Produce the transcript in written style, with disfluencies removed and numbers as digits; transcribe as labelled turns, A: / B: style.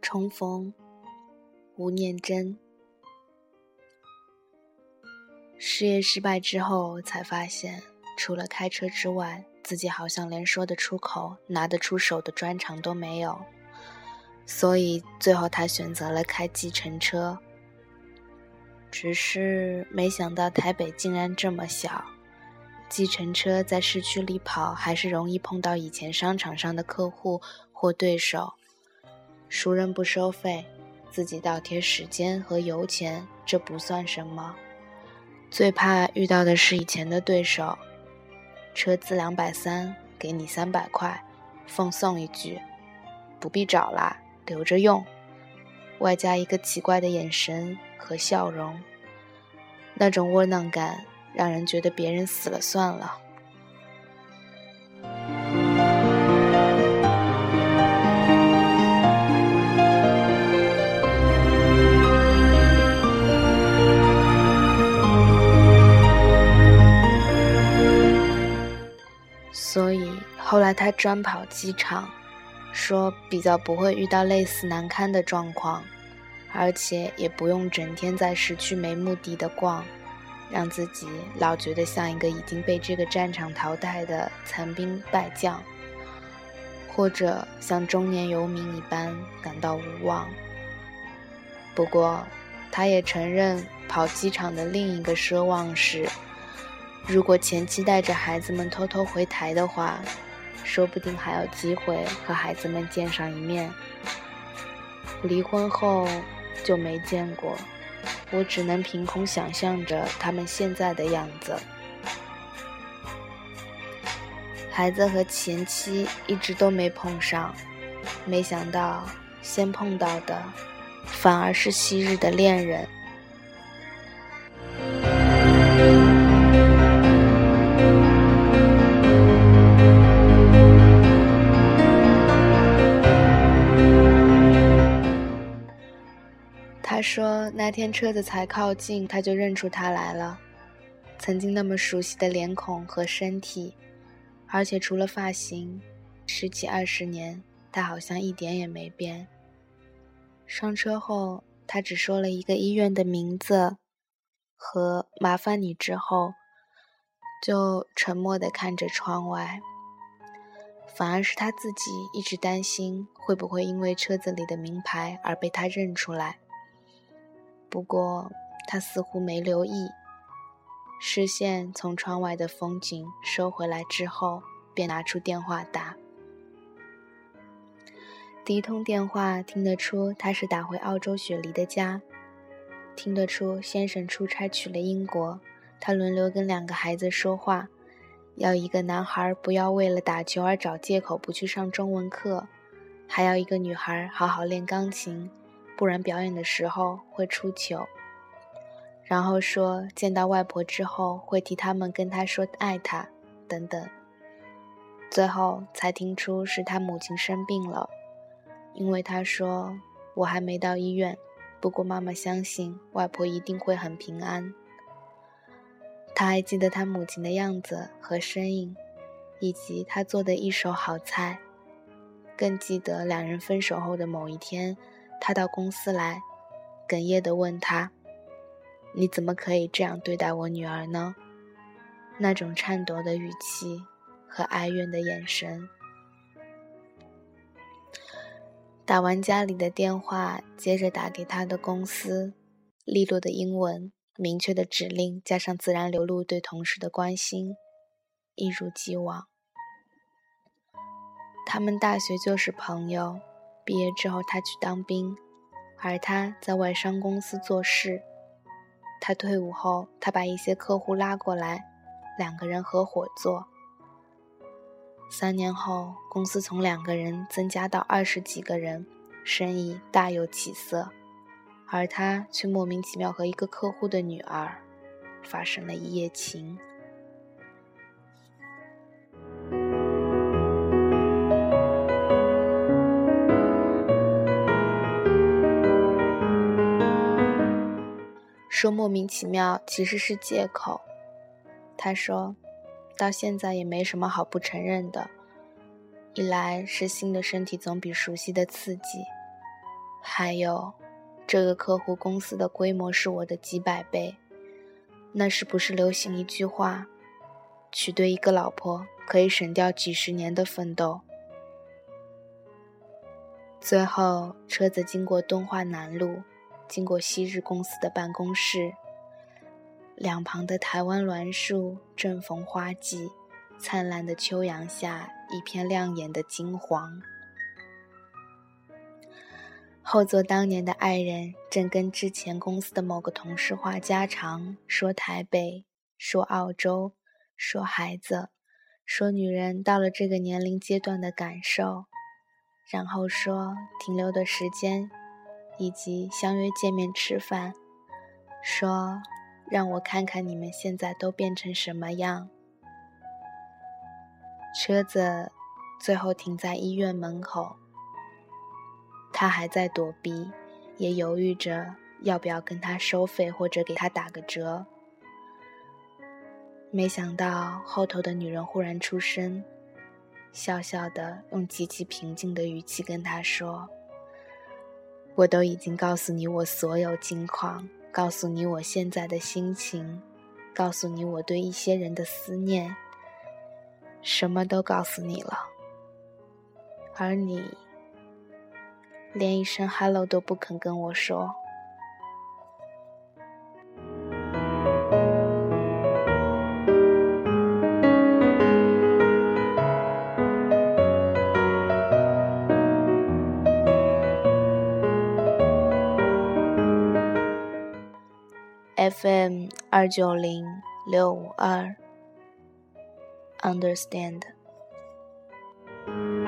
A: 重逢，吴念真。事业失败之后才发现，除了开车之外，自己好像连说得出口、拿得出手的专长都没有，所以最后他选择了开计程车。只是没想到台北竟然这么小，计程车在市区里跑，还是容易碰到以前商场上的客户或对手。熟人不收费，自己倒贴时间和油钱，这不算什么。最怕遇到的是以前的对手，车资230，给你300块，奉送一句不必找啦，留着用，外加一个奇怪的眼神和笑容，那种窝囊感让人觉得别人死了算了。所以后来他专跑机场，说比较不会遇到类似难堪的状况，而且也不用整天在市区没目的的逛，让自己老觉得像一个已经被这个战场淘汰的残兵败将，或者像中年游民一般感到无望。不过他也承认，跑机场的另一个奢望是，如果前妻带着孩子们偷偷回台的话，说不定还有机会和孩子们见上一面。离婚后就没见过，我只能凭空想象着他们现在的样子。孩子和前妻一直都没碰上，没想到先碰到的反而是昔日的恋人。他说那天车子才靠近，他就认出他来了，曾经那么熟悉的脸孔和身体，而且除了发型，10几20年他好像一点也没变。上车后他只说了一个医院的名字和麻烦你之后，就沉默地看着窗外。反而是他自己一直担心会不会因为车子里的名牌而被他认出来。不过他似乎没留意，视线从窗外的风景收回来之后，便拿出电话打。第一通电话听得出他是打回澳洲雪梨的家，听得出先生出差去了英国，他轮流跟2个孩子说话，要一个男孩不要为了打球而找借口不去上中文课，还要一个女孩好好练钢琴，不然表演的时候会出糗。然后说见到外婆之后会替他们跟她说爱她等等。最后才听出是他母亲生病了，因为他说我还没到医院，不过妈妈相信外婆一定会很平安。他还记得他母亲的样子和身影，以及他做的一手好菜，更记得2人分手后的某一天，他到公司来，哽咽地问他，你怎么可以这样对待我女儿呢？那种颤抖的语气和哀怨的眼神。打完家里的电话，接着打给他的公司，利落的英文，明确的指令，加上自然流露对同事的关心，一如既往。他们大学就是朋友，毕业之后他去当兵，而他在外商公司做事。他退伍后，他把一些客户拉过来，2个人合伙做。3年后，公司从2个人增加到20几个人，生意大有起色，而他却莫名其妙和一个客户的女儿发生了一夜情。说莫名其妙其实是借口。他说到现在也没什么好不承认的，一来是新的身体总比熟悉的刺激， 还有，这个客户公司的规模是我的几百倍。那时不是流行一句话，娶对一个老婆可以省掉几十年的奋斗。最后，车子经过敦化南路，经过昔日公司的办公室，两旁的台湾栾树正逢花季，灿烂的秋阳下一片亮眼的金黄。后座当年的爱人正跟之前公司的某个同事话家常，说台北，说澳洲，说孩子，说女人到了这个年龄阶段的感受，然后说停留的时间，以及相约见面吃饭，说让我看看你们现在都变成什么样。车子最后停在医院门口，他还在躲避，也犹豫着要不要跟他收费或者给他打个折。没想到后头的女人忽然出声，笑笑地用极其平静的语气跟他说，我都已经告诉你我所有近况，告诉你我现在的心情，告诉你我对一些人的思念，什么都告诉你了，而你连一声 hello 都不肯跟我说。FM 290652 Understand。